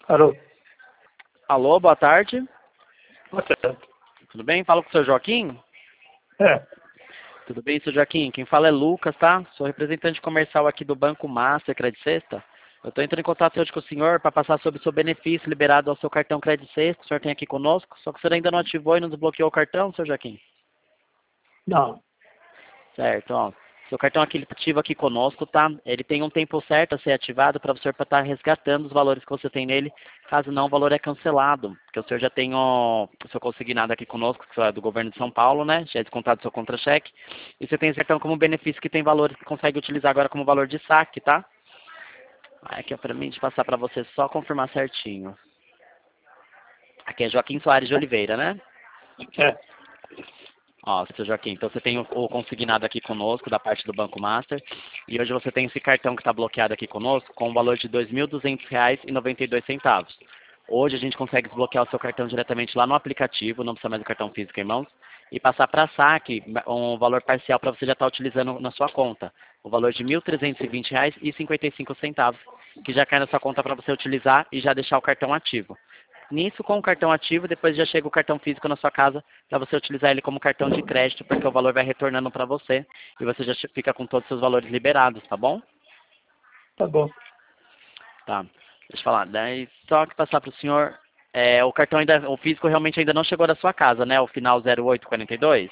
Alô? Alô, boa tarde. Boa tarde. Tudo bem? Falo com o seu Joaquim? É, Tudo bem, seu Joaquim? Quem fala é Lucas, tá? Sou representante comercial aqui do Banco Master Credit Sexta. Eu estou entrando em contato hoje com o senhor para passar sobre o seu benefício liberado ao seu cartão Credit Sexta. O senhor tem aqui conosco, só que o senhor ainda não ativou e não desbloqueou o cartão, seu Joaquim? não. Certo, ó. Seu cartão aqui ativo aqui conosco, tá? Ele tem um tempo certo a ser ativado para o senhor estar resgatando os valores que você tem nele. Caso não, o valor é cancelado. Porque o senhor já tem o seu consignado aqui conosco, que é do governo de São Paulo, né? Já é descontado seu contra-cheque. E você tem esse cartão como benefício que tem valores que consegue utilizar agora como valor de saque, tá? Aqui é para mim de passar para você só confirmar certinho. Aqui é Joaquim Soares de Oliveira, né? É, Ó, seu Joaquim, então você tem o consignado aqui conosco da parte do Banco Master e hoje você tem esse cartão que está bloqueado aqui conosco com um valor de R$ 2.200,92. Hoje a gente consegue desbloquear o seu cartão diretamente lá no aplicativo, não precisa mais do cartão físico em mãos, e passar para saque um valor parcial para você já estar utilizando na sua conta. O valor de R$ 1.320,55, que já cai na sua conta para você utilizar e já deixar o cartão ativo. Nisso, com o cartão ativo, depois já chega o cartão físico na sua casa para você utilizar ele como cartão de crédito, porque o valor vai retornando para você e você já fica com todos os seus valores liberados, tá bom? tá bom. Tá. Deixa eu falar. Daí, só que passar para o senhor, o cartão ainda, o físico realmente ainda não chegou da sua casa, né? O final 0842?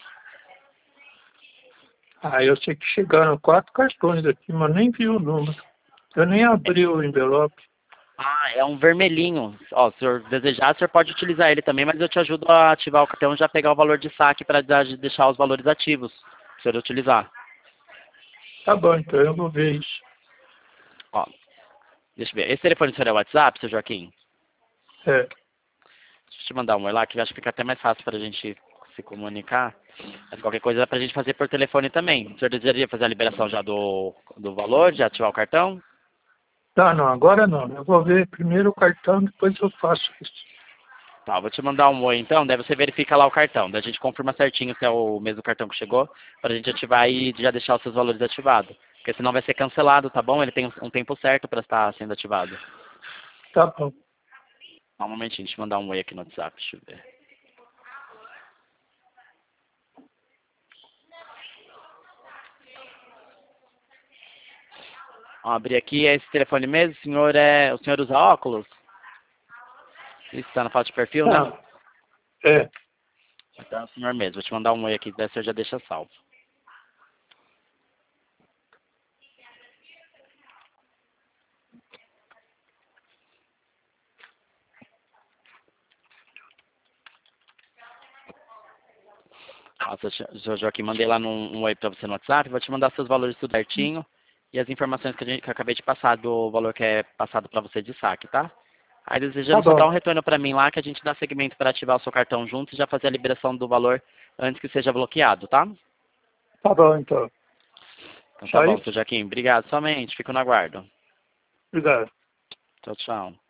Ah, eu sei que chegaram 4 cartões aqui, mas nem vi o número. Eu nem abri o envelope. Ah, é um vermelhinho. Ó, se o senhor desejar, o senhor pode utilizar ele também, mas eu te ajudo a ativar o cartão e já pegar o valor de saque para deixar os valores ativos, para o senhor utilizar. Tá bom, então eu vou ver isso. Ó, deixa eu ver. Esse telefone do senhor é o WhatsApp, seu Joaquim? É, Deixa eu te mandar um oi lá, que eu acho que fica até mais fácil para a gente se comunicar. Mas qualquer coisa dá para a gente fazer por telefone também. O senhor desejaria fazer a liberação já do valor, de ativar o cartão? tá, não, agora não. Eu vou ver primeiro o cartão, depois eu faço isso. Tá, vou te mandar um oi então, daí você verifica lá o cartão. Daí a gente confirma certinho se é o mesmo cartão que chegou, para a gente ativar e já deixar os seus valores ativados. Porque senão vai ser cancelado, tá bom? Ele tem um tempo certo para estar sendo ativado. Tá bom. Só um momentinho, deixa eu mandar um oi aqui no WhatsApp, deixa eu ver. Ó, abrir aqui, é esse telefone mesmo, o senhor usa óculos? Isso, tá na foto de perfil, né? Não, é, Então é o senhor mesmo, vou te mandar um oi aqui, daí o senhor já deixa salvo. Ó, seu Joaquim, mandei lá um oi pra você no WhatsApp, vou te mandar seus valores tudo certinho e as informações que eu acabei de passar do valor que é passado pra você de saque, tá? Aí tá desejando só dar um bom. retorno pra mim lá que a gente dá seguimento para ativar o seu cartão junto e já fazer a liberação do valor antes que seja bloqueado, tá? Tá bom, então. Então tá Só bom, isso? seu Joaquim, obrigado somente, fico no aguardo. Obrigado. Tchau, tchau.